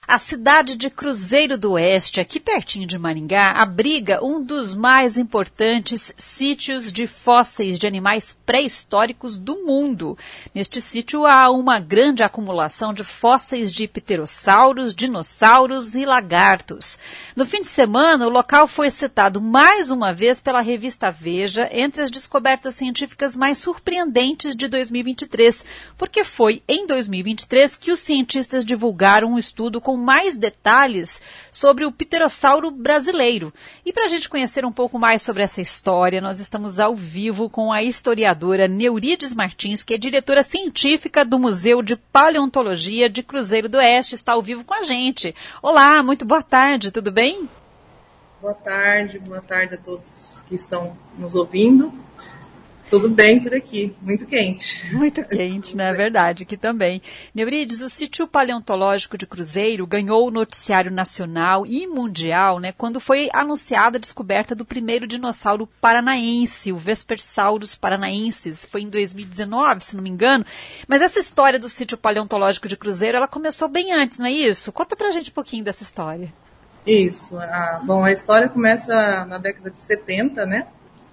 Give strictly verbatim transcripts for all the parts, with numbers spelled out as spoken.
A cidade de Cruzeiro do Oeste, aqui pertinho de Maringá, abriga um dos mais importantes sítios de fósseis de animais pré-históricos do mundo. Neste sítio há uma grande acumulação de fósseis de pterossauros, dinossauros e lagartos. No fim de semana, o local foi citado mais uma vez pela revista Veja entre as descobertas científicas mais surpreendentes de dois mil e vinte e três, porque foi em dois mil e vinte e três que os cientistas divulgaram um estudo com mais detalhes sobre o pterossauro brasileiro. E para a gente conhecer um pouco mais sobre essa história, nós estamos ao vivo com a historiadora Neurides Martins, que é diretora científica do Museu de Paleontologia de Cruzeiro do Oeste, está ao vivo com a gente. Olá, muito boa tarde, tudo bem? Boa tarde, boa tarde a todos que estão nos ouvindo. Tudo bem por aqui, muito quente. Muito quente, né? É verdade, aqui também. Neurides, o sítio paleontológico de Cruzeiro ganhou o noticiário nacional e mundial, né, quando foi anunciada a descoberta do primeiro dinossauro paranaense, o Vespersaurus paranaensis. Foi em dois mil e dezenove, se não me engano. Mas essa história do sítio paleontológico de Cruzeiro, ela começou bem antes, não é isso? Conta pra gente um pouquinho dessa história. Isso. Ah, bom, a história começa na década de setenta, né?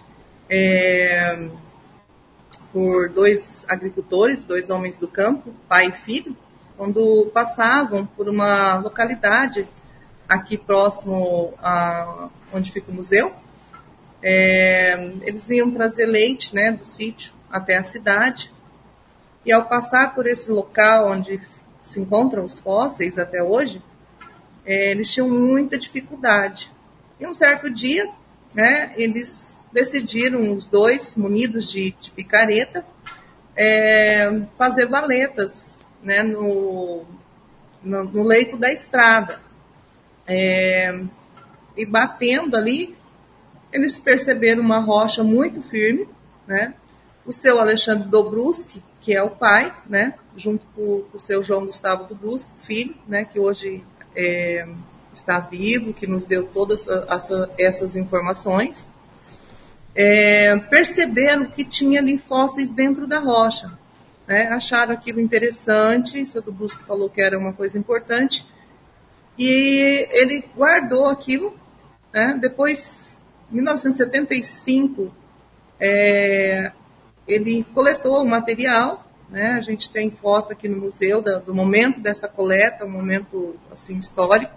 É, por dois agricultores, dois homens do campo, pai e filho, quando passavam por uma localidade aqui próximo a onde fica o museu. É, eles vinham trazer leite, né, do sítio até a cidade, e ao passar por esse local onde se encontram os fósseis até hoje, é, eles tinham muita dificuldade. E um certo dia, né, eles decidiram, os dois, munidos de, de picareta, é, fazer valetas, né, no, no, no leito da estrada. É, e batendo ali, eles perceberam uma rocha muito firme, né? O seu Alexandre Dobruski, que é o pai, né, junto com, com o seu João Gustavo Dobruski, filho, né, que hoje é, está vivo, que nos deu todas essa, essas informações. É, perceberam que tinha ali fósseis dentro da rocha, né? Acharam aquilo interessante, o seu Dobruski falou que era uma coisa importante, e ele guardou aquilo, né? Depois, em mil novecentos e setenta e cinco, é, ele coletou o material, né? A gente tem foto aqui no museu do, do momento dessa coleta, um momento assim, histórico,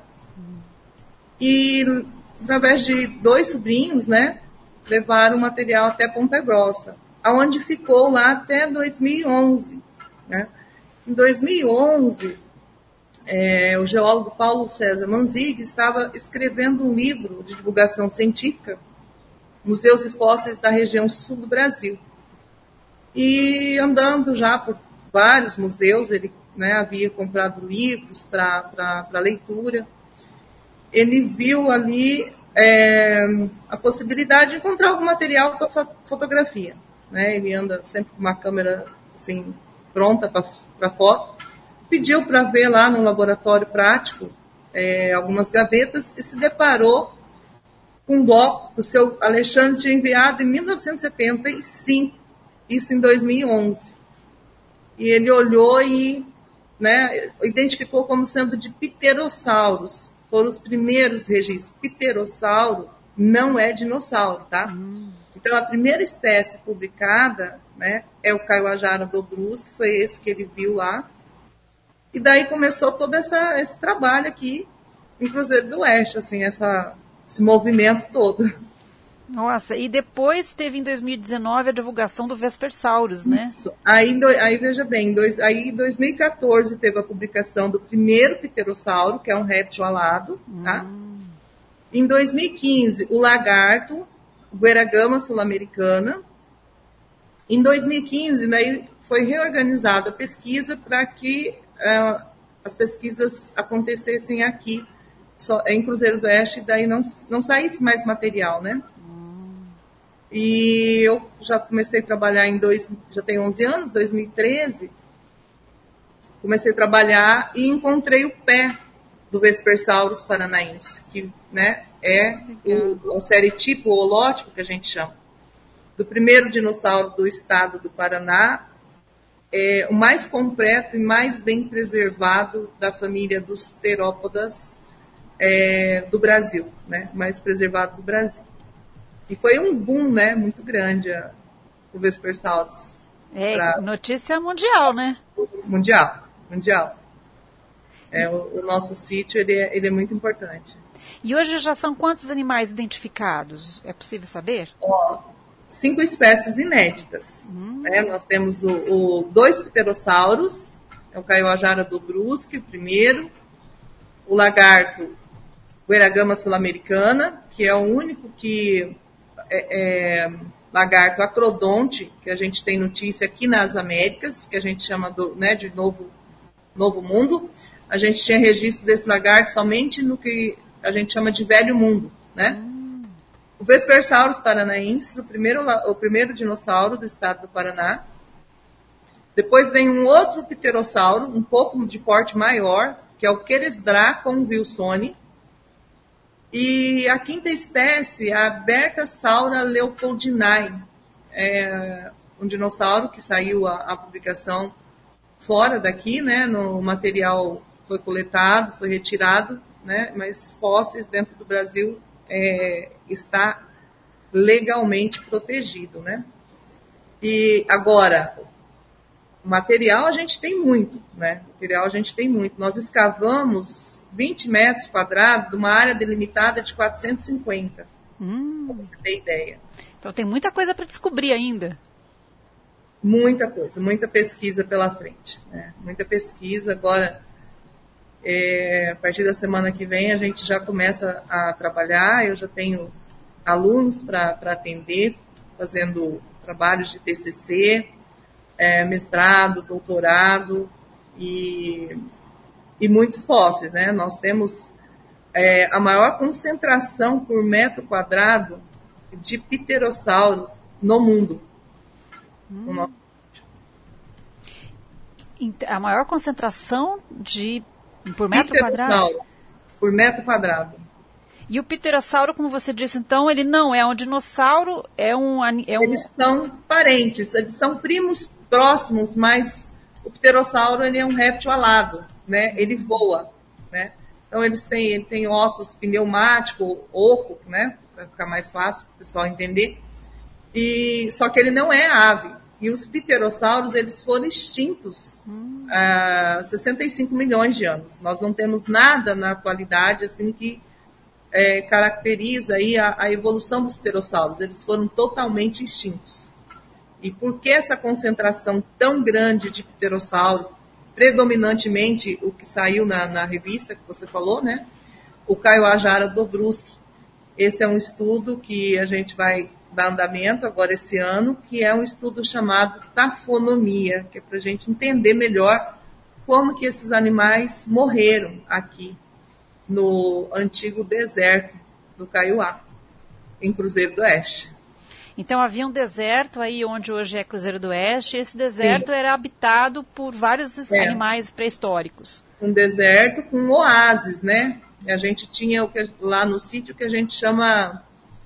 e através de dois sobrinhos, né, levaram o material até Ponta Grossa, aonde ficou lá até dois mil e onze. Né? Em dois mil e onze, é, o geólogo Paulo César Manzig estava escrevendo um livro de divulgação científica, Museus e Fósseis da Região Sul do Brasil. E andando já por vários museus, ele, né, havia comprado livros para leitura, ele viu ali É, a possibilidade de encontrar algum material para fotografia. Né? Ele anda sempre com uma câmera assim, pronta para foto. Pediu para ver lá no laboratório prático é, algumas gavetas e se deparou com um bloco que o seu Alexandre tinha enviado em mil novecentos e setenta e cinco, isso em dois mil e onze. E ele olhou e, né, identificou como sendo de pterossauros. Foram os primeiros registros. Pterossauro não é dinossauro, tá? Hum. Então, a primeira espécie publicada, né, é o Kaiowajara Dobruski, que foi esse que ele viu lá. E daí começou todo essa, esse trabalho aqui em Cruzeiro do Oeste, assim, essa, esse movimento todo. Nossa, e depois teve em dois mil e dezenove a divulgação do Vespersaurus, né? Isso. Aí, do, aí veja bem, dois, aí em dois mil e quatorze teve a publicação do primeiro pterossauro, que é um réptil alado, hum. tá? Em dois mil e quinze, o lagarto, o Gueragama sul-americana. Em dois mil e quinze, daí foi reorganizada a pesquisa para que uh, as pesquisas acontecessem aqui, só, em Cruzeiro do Oeste, daí não, não saísse mais material, né? E eu já comecei a trabalhar em dois, já tem onze anos, dois mil e treze, comecei a trabalhar e encontrei o pé do Vespersaurus paranaense, que, né, é o, o série tipo holótipo que a gente chama, do primeiro dinossauro do estado do Paraná, é o mais completo e mais bem preservado da família dos terópodas é, do Brasil, né? Mais preservado do Brasil. E foi um boom, né? Muito grande a, o Vespersaurus. É, pra... notícia mundial, né? Mundial, mundial. É, o, o nosso sítio, ele é, ele é muito importante. E hoje já são quantos animais identificados? É possível saber? Ó, cinco espécies inéditas. Hum. Né? Nós temos o, o dois pterossauros, é o Kaiowajara dobruski, o primeiro, o lagarto Gueragama sul-americana, que é o único que é, é, lagarto acrodonte que a gente tem notícia aqui nas Américas, que a gente chama do, né, de novo, novo mundo. A gente tinha registro desse lagarto somente no que a gente chama de velho mundo, né? Hum. O Vespersaurus paranaensis, o primeiro, o primeiro dinossauro do estado do Paraná. Depois vem um outro pterossauro, um pouco de porte maior, que é o Queresdracon wilsoni. E a quinta espécie, a Berthasaura leopoldinae, é um dinossauro que saiu a, a publicação fora daqui, né? No material foi coletado, foi retirado, né? Mas fósseis dentro do Brasil é, está legalmente protegido, né? E agora, material a gente tem muito, né? Material a gente tem muito. Nós escavamos vinte metros quadrados de uma área delimitada de quatrocentos e cinquenta, hum. Para você ter ideia. Então tem muita coisa para descobrir ainda. Muita coisa, muita pesquisa pela frente, né? Muita pesquisa. Agora, é, a partir da semana que vem, a gente já começa a trabalhar. Eu já tenho alunos para atender, fazendo trabalhos de T C C, é, mestrado, doutorado e, e muitos fósseis, né? Nós temos é, a maior concentração por metro quadrado de pterossauro no mundo. Hum. A maior concentração de por metro quadrado? Por metro quadrado. E o pterossauro, como você disse, então, ele não é um dinossauro, é um... É um... Eles são parentes, eles são primos próximos, mas o pterossauro ele é um réptil alado, né? Ele voa, né? Então eles têm, ele tem ossos pneumáticos, oco, né? Para ficar mais fácil para o pessoal entender. E, só que ele não é ave. E os pterossauros, eles foram extintos hum. há sessenta e cinco milhões de anos. Nós não temos nada na atualidade assim, que é, caracteriza aí a, a evolução dos pterossauros. Eles foram totalmente extintos. E por que essa concentração tão grande de pterossauro? Predominantemente o que saiu na, na revista que você falou, né? O Kaiowajara dobruski. Esse é um estudo que a gente vai dar andamento agora esse ano, que é um estudo chamado tafonomia, que é para a gente entender melhor como que esses animais morreram aqui no antigo deserto do Kaiowá, em Cruzeiro do Oeste. Então havia um deserto aí onde hoje é Cruzeiro do Oeste, e esse deserto Sim. era habitado por vários é. animais pré-históricos. Um deserto com oásis, né? A gente tinha o que, lá no sítio que a gente chama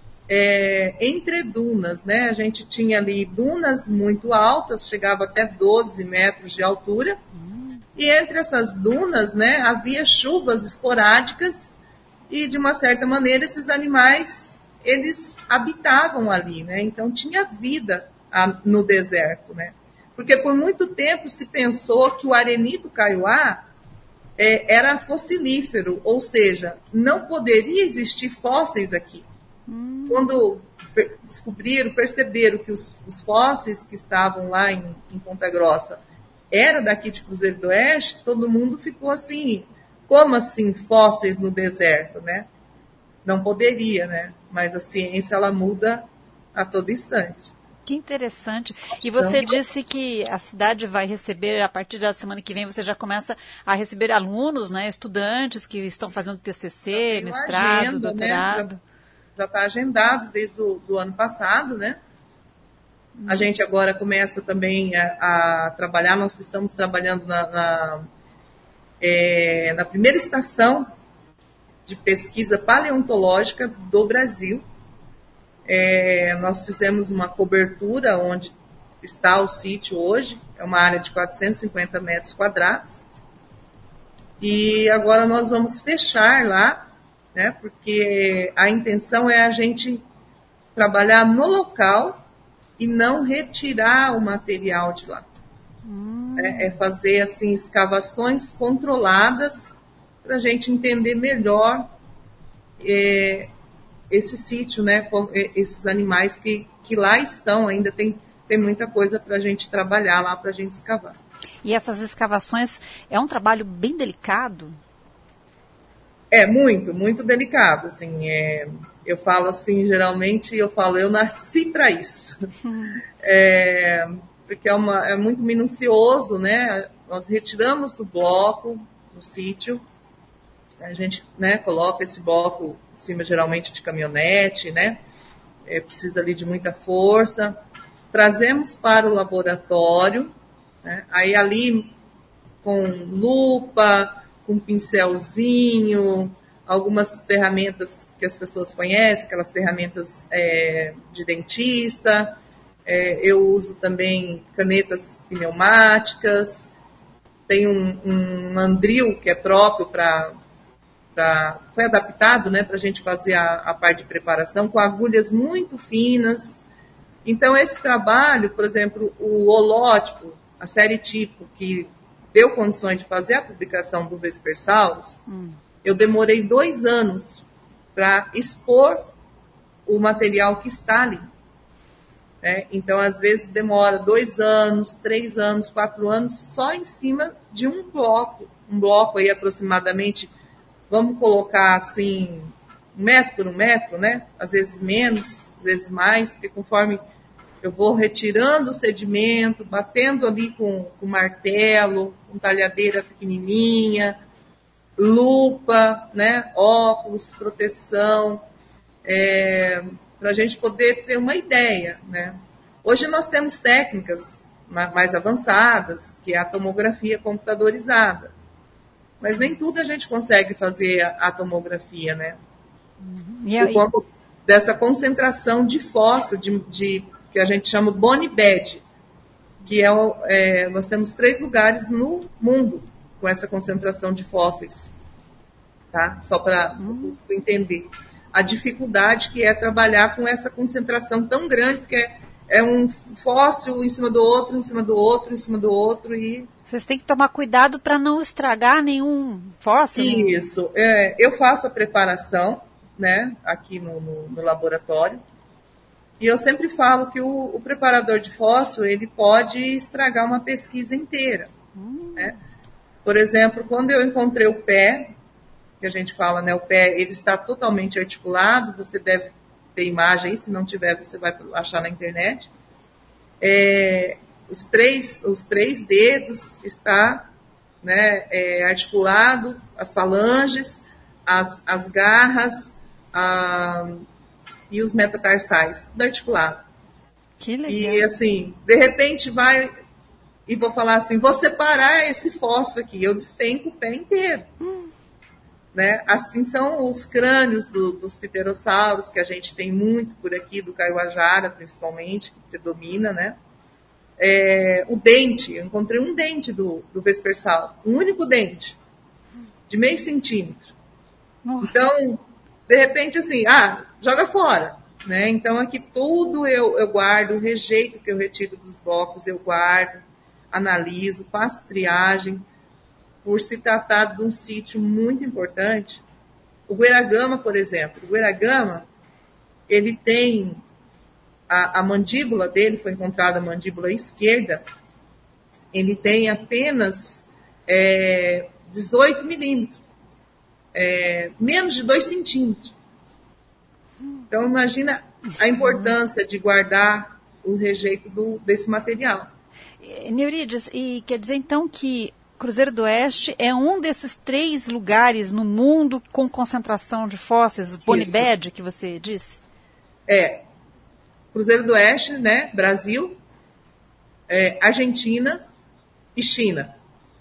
é, entre dunas, né? A gente tinha ali dunas muito altas, chegava até doze metros de altura, hum. e entre essas dunas, né, havia chuvas esporádicas e, de uma certa maneira, esses animais eles habitavam ali, né? Então tinha vida no deserto, né? Porque por muito tempo se pensou que o arenito Kaiowá é, era fossilífero, ou seja, não poderia existir fósseis aqui. Hum. Quando per- descobriram, perceberam que os, os fósseis que estavam lá em, em Ponta Grossa eram daqui de Cruzeiro do Oeste, todo mundo ficou assim, como assim fósseis no deserto, né? Não poderia, né? Mas a ciência, ela muda a todo instante. Que interessante. E você então, disse que a cidade vai receber, a partir da semana que vem, você já começa a receber alunos, né, estudantes que estão fazendo T C C, mestrado, agenda, doutorado. Né? Já está agendado desde o do ano passado, né? Hum. A gente agora começa também a, a trabalhar, nós estamos trabalhando na, na, é, na primeira estação de pesquisa paleontológica do Brasil. É, nós fizemos uma cobertura onde está o sítio hoje, é uma área de quatrocentos e cinquenta metros quadrados. E agora nós vamos fechar lá, né, porque a intenção é a gente trabalhar no local e não retirar o material de lá. Hum. É, é fazer assim, escavações controladas para a gente entender melhor é, esse sítio, né, com, é, esses animais que, que lá estão, ainda tem, tem muita coisa para a gente trabalhar lá, para a gente escavar. E essas escavações é um trabalho bem delicado? É, muito, muito delicado, assim, é, eu falo assim, geralmente eu falo, eu nasci para isso, hum. é, porque é, uma, é muito minucioso, né, nós retiramos o bloco no sítio, a gente, né, coloca esse bloco em cima, geralmente, de caminhonete, né, é, precisa ali de muita força, trazemos para o laboratório, né, aí ali com lupa, com pincelzinho, algumas ferramentas que as pessoas conhecem, aquelas ferramentas é, de dentista, é, eu uso também canetas pneumáticas, tem um, um mandril que é próprio para... Pra, foi adaptado, né, para a gente fazer a, a parte de preparação, com agulhas muito finas. Então, esse trabalho, por exemplo, o holótipo, a série tipo, que deu condições de fazer a publicação do Vespersaurus, hum. eu demorei dois anos para expor o material que está ali. Né? Então, às vezes, demora dois anos, três anos, quatro anos, só em cima de um bloco. Um bloco aí aproximadamente... Vamos colocar assim, um metro por um metro, né? Às vezes menos, às vezes mais, porque conforme eu vou retirando o sedimento, batendo ali com, com martelo, com talhadeira pequenininha, lupa, né? Óculos, proteção, é, para a gente poder ter uma ideia, né? Hoje nós temos técnicas mais avançadas, que é a tomografia computadorizada. Mas nem tudo a gente consegue fazer a, a tomografia, né? Uhum. Por conta dessa concentração de fóssil, de, de, que a gente chama bone bed, que é, é, nós temos três lugares no mundo com essa concentração de fósseis, tá? Só para uhum. entender a dificuldade que é trabalhar com essa concentração tão grande, porque é, é um fóssil em cima do outro, em cima do outro, em cima do outro e... Vocês têm que tomar cuidado para não estragar nenhum fóssil? Isso. É, eu faço a preparação, né, aqui no, no, no laboratório. E eu sempre falo que o, o preparador de fóssil, ele pode estragar uma pesquisa inteira. Hum. Né? Por exemplo, quando eu encontrei o pé, que a gente fala, né, o pé, ele está totalmente articulado, você deve ter imagem aí, se não tiver, você vai achar na internet. É... Os três, os três dedos está, né, é, articulado, as falanges, as, as garras a, e os metatarsais, tudo articulado. Que legal. E assim, de repente vai, e vou falar assim, vou separar esse fósforo aqui, eu despenco o pé inteiro. Hum. Né? Assim são os crânios do, dos pterossauros, que a gente tem muito por aqui, do Kaiowajara principalmente, que predomina, né? É, o dente, eu encontrei um dente do, do Vespersaurus, um único dente, de meio centímetro. Nossa. Então, de repente, assim, ah, joga fora. Né? Então, aqui tudo eu, eu guardo, o rejeito que eu retiro dos blocos eu guardo, analiso, faço triagem, por se tratar de um sítio muito importante. O Gueragama, por exemplo, o Gueragama, ele tem... A, a mandíbula dele, foi encontrada a mandíbula esquerda, ele tem apenas é, dezoito milímetros, é, menos de dois centímetros. Então, imagina a importância de guardar o rejeito do, desse material. Neurides, e quer dizer então que Cruzeiro do Oeste é um desses três lugares no mundo com concentração de fósseis, Bone Bed, que você disse? É. Cruzeiro do Oeste, né, Brasil, é, Argentina e China.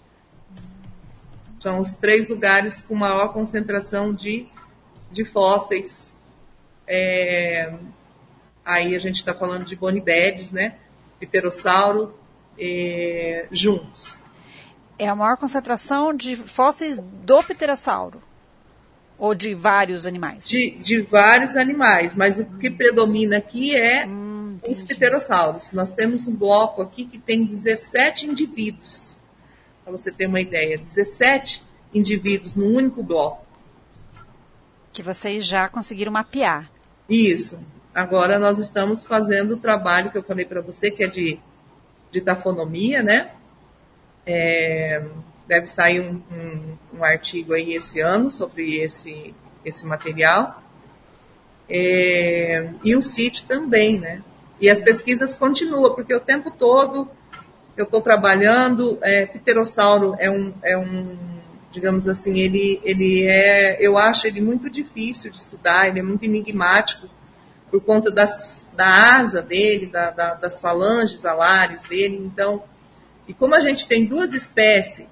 São os três lugares com maior concentração de, de fósseis. É, aí a gente está falando de Bone Beds, né, pterossauro eh, juntos. É a maior concentração de fósseis do pterossauro? Ou de vários animais? De, de vários animais, mas o que predomina aqui é hum, os pterossauros. Nós temos um bloco aqui que tem dezessete indivíduos, para você ter uma ideia, dezessete indivíduos num único bloco. Que vocês já conseguiram mapear. Isso. Agora nós estamos fazendo o trabalho que eu falei para você, que é de, de tafonomia, né? É, deve sair um, um, um artigo aí esse ano sobre esse, esse material. É, e o sítio também, né? E as pesquisas continuam, porque o tempo todo eu estou trabalhando, é, pterossauro é um, é um, digamos assim, ele, ele é, eu acho ele muito difícil de estudar, ele é muito enigmático, por conta das, da asa dele, da, da, das falanges alares dele. Então, e como a gente tem duas espécies,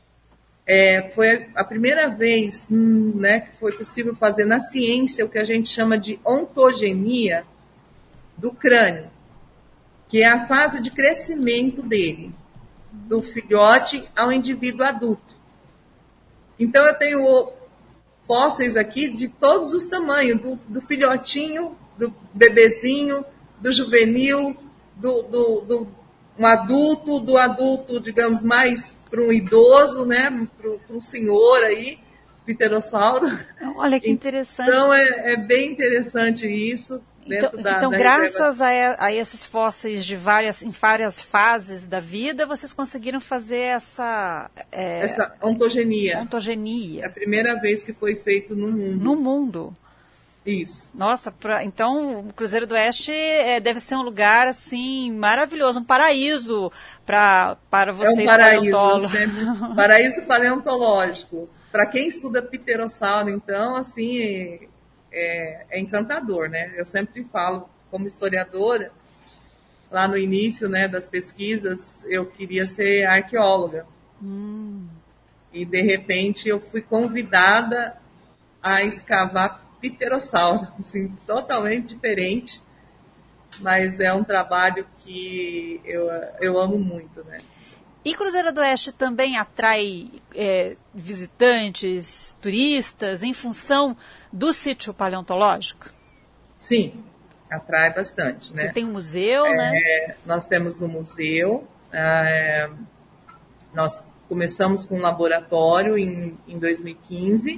é, foi a primeira vez hum, né, que foi possível fazer na ciência o que a gente chama de ontogenia do crânio, que é a fase de crescimento dele, do filhote ao indivíduo adulto. Então, eu tenho fósseis aqui de todos os tamanhos, do, do filhotinho, do bebezinho, do juvenil, do, do, do um adulto, do adulto, digamos, mais para um idoso, né, para um senhor aí, pterossauro. Olha que interessante. Então, é, é bem interessante isso. Então, da, então da graças a, a esses fósseis de várias, em várias fases da vida, vocês conseguiram fazer essa... É, essa ontogenia. ontogenia. É a primeira vez que foi feito no mundo. No mundo. Isso. Nossa, pra, então o Cruzeiro do Oeste é, deve ser um lugar assim maravilhoso, um paraíso pra, para vocês, é um paraíso, paleontólogos. Sempre, paraíso paleontológico. Para quem estuda pterossauro, então, assim, é, é encantador, né? Eu sempre falo, como historiadora, lá no início, né, das pesquisas, eu queria ser arqueóloga. Hum. E, de repente, eu fui convidada a escavar pterossauro, assim, totalmente diferente, mas é um trabalho que eu, eu amo muito, né? E Cruzeiro do Oeste também atrai é, visitantes, turistas, em função do sítio paleontológico? Sim, atrai bastante, né? Vocês têm um museu, é, né? Nós temos um museu, é, nós começamos com um laboratório em, em dois mil e quinze,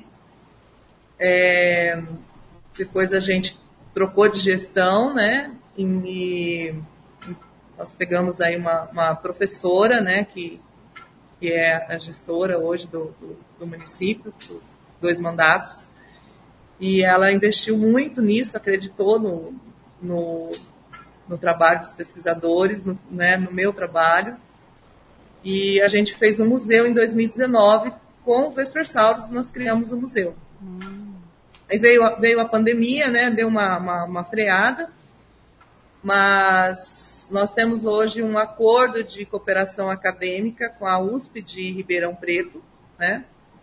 É, depois a gente trocou de gestão, né? E, e nós pegamos aí uma, uma professora, né? Que, que é a gestora hoje do, do, do município, por dois mandatos. E ela investiu muito nisso, acreditou no, no, no trabalho dos pesquisadores, no, né, no meu trabalho. E a gente fez um museu em dois mil e dezenove com o Vespersaurus, nós criamos o museu. Hum. Aí veio, veio a pandemia, né, deu uma, uma, uma freada, mas nós temos hoje um acordo de cooperação acadêmica com a U S P de Ribeirão Preto, né?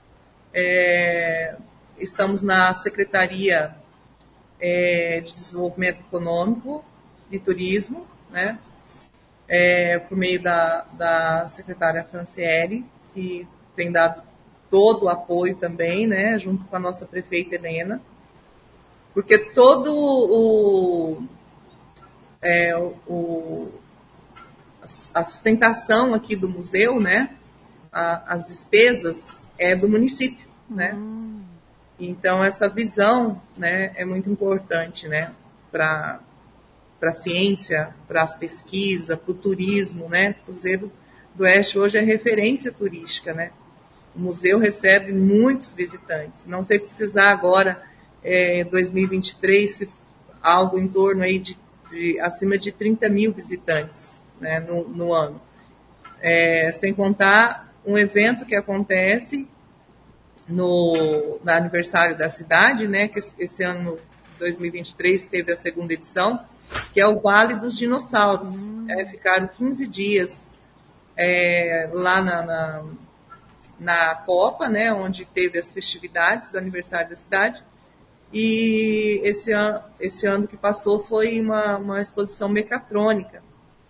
É, estamos na Secretaria é, de Desenvolvimento Econômico e Turismo, né? É, por meio da, da secretária Franciele, que tem dado todo o apoio também, né, junto com a nossa prefeita Helena, porque todo o, é, o a sustentação aqui do museu, né, a, as despesas é do município, né, hum. Então essa visão, né, é muito importante, né, para para a ciência, para as pesquisas, para o turismo, né, o Cruzeiro do Oeste hoje é referência turística, né. O museu recebe muitos visitantes. Não sei precisar agora, em é, dois mil e vinte e três, se algo em torno aí de, de acima de trinta mil visitantes, né, no, no ano. É, sem contar um evento que acontece no, no aniversário da cidade, né, que esse ano, dois mil e vinte e três, teve a segunda edição, que é o Vale dos Dinossauros. Hum. É, ficaram quinze dias é, lá na... na na Copa, né, onde teve as festividades do aniversário da cidade, e esse ano, esse ano que passou foi uma, uma exposição mecatrônica,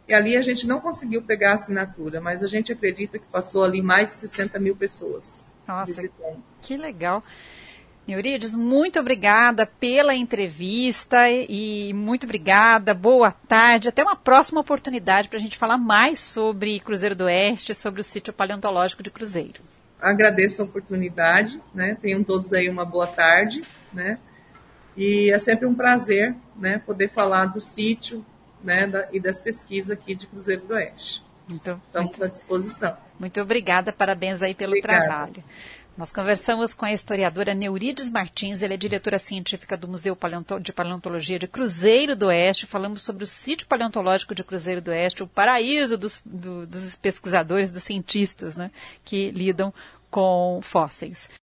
E ali a gente não conseguiu pegar a assinatura, mas a gente acredita que passou ali mais de sessenta mil pessoas. Nossa, visitando. Que legal. Neurides, muito obrigada pela entrevista e muito obrigada, boa tarde. Até uma próxima oportunidade para a gente falar mais sobre Cruzeiro do Oeste, sobre o sítio paleontológico de Cruzeiro. Agradeço a oportunidade, né? Tenham todos aí uma boa tarde, né? E é sempre um prazer, né, poder falar do sítio, né, da, e das pesquisas aqui de Cruzeiro do Oeste. Muito, Estamos muito, à disposição. Muito obrigada, parabéns aí pelo Obrigada. trabalho. Nós conversamos com a historiadora Neurides Martins, ela é diretora científica do Museu de Paleontologia de Cruzeiro do Oeste. Falamos sobre o sítio paleontológico de Cruzeiro do Oeste, o paraíso dos, do, dos pesquisadores, dos cientistas, né, que lidam com fósseis.